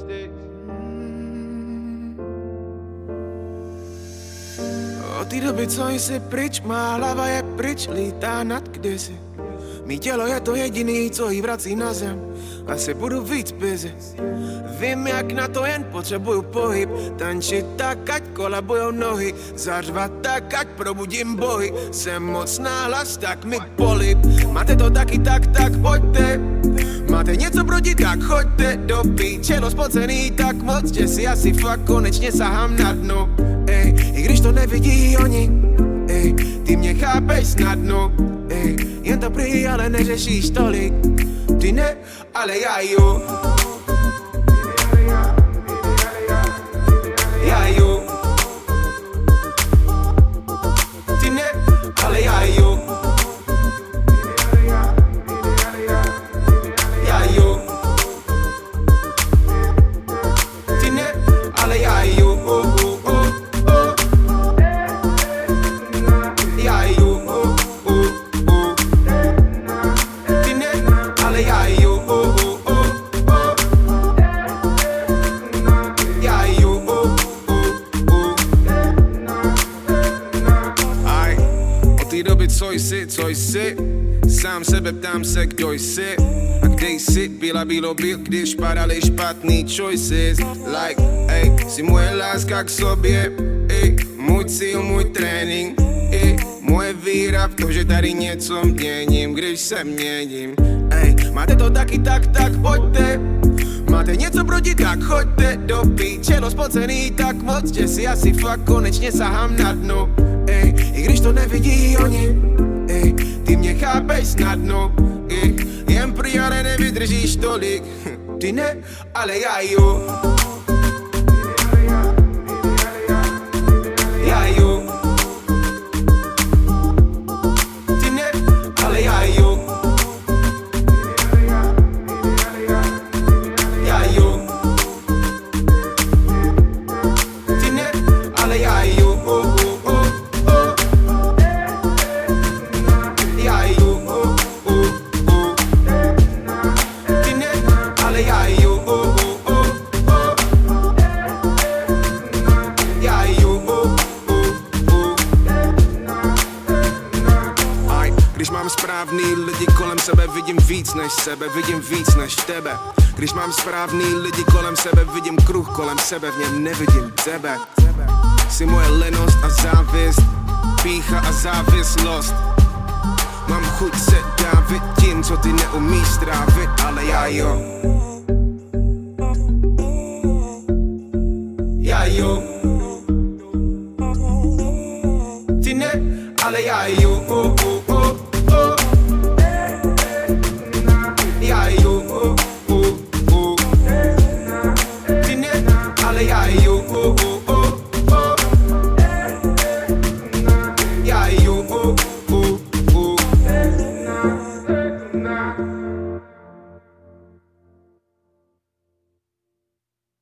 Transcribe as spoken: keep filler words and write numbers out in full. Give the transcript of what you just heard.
Od té doby, co jsi pryč, má hlava je pryč, lítá nad kdysi. Mý tělo je to jediný, co jí vrací na zem. Asi budu víc busy. Vím, jak na to jen potřebuju pohyb. Tančit tak, ať kolabujou nohy. Zařvat tak, ať probudím bohy. Jsem moc náhlas, tak mi polib. Máte to taky, tak, tak pojďte. Máte něco proti, tak choďte do píče. No spocený tak moc, že si asi fakt konečně sahám na dno. Ej, i když to nevidí oni, ej, ty mě chápeš snadno. Ej, jen to prý, ale neřešíš tolik. Ty ne, ale já jo. Já jo. Ty ne, ale já jo. Já jo. Ty ne, ale já jo. Oh, oh, oh, oh. Já jo. Oh, oh, oh. Ty ne, ale já jo. Oh, oh, oh, oh. Já jo. Oh, oh, oh. Aj, od té doby, co jsi, co jsi, sám sebe ptám se, kdo jsi. A kde jsi, byla bylo byl, když padaly špatný choices. Like, ej, jsi moje láska k sobě, ej, můj cíl, můj trénink, ej, moje víra v to, že tady něco měním, když se měním. Ej, máte to taky, tak, tak pojďte. Máte něco proti, tak choďte do píče. No spocený tak moc, že si asi fakt konečně sahám na dno. Ej, i když to nevidí oni, ej, ty mě chápeš snadno. Ej, jen prý, ale nevydržíš tolik. Ty ne, ale já jo. Já jo. Ty ne, ale já jo. Já jo. Ty ne, ale já jo. Oh, oh, oh, oh. Já jo. Oh, oh, oh. Ty ne, ale já jo. Oh, oh, oh, oh. Já jo. Oh, oh, oh. Aj, když mám správný lidi kolem sebe, vidím víc než sebe, vidím víc než tebe. Když mám správný lidi kolem sebe, vidím kruh kolem sebe, v něm nevidím tebe. Jsi moje lenost a závist, pýcha a závislost. Mám chuť se dávit tím, co ty neumíš strávit, ale já jo. Já jo. Ty ne, ale já jo. Oh, oh, oh, oh. Já jo. Oh, oh, oh. Ty ne, ale já jo. Oh, oh, oh, oh. Já jo. Oh,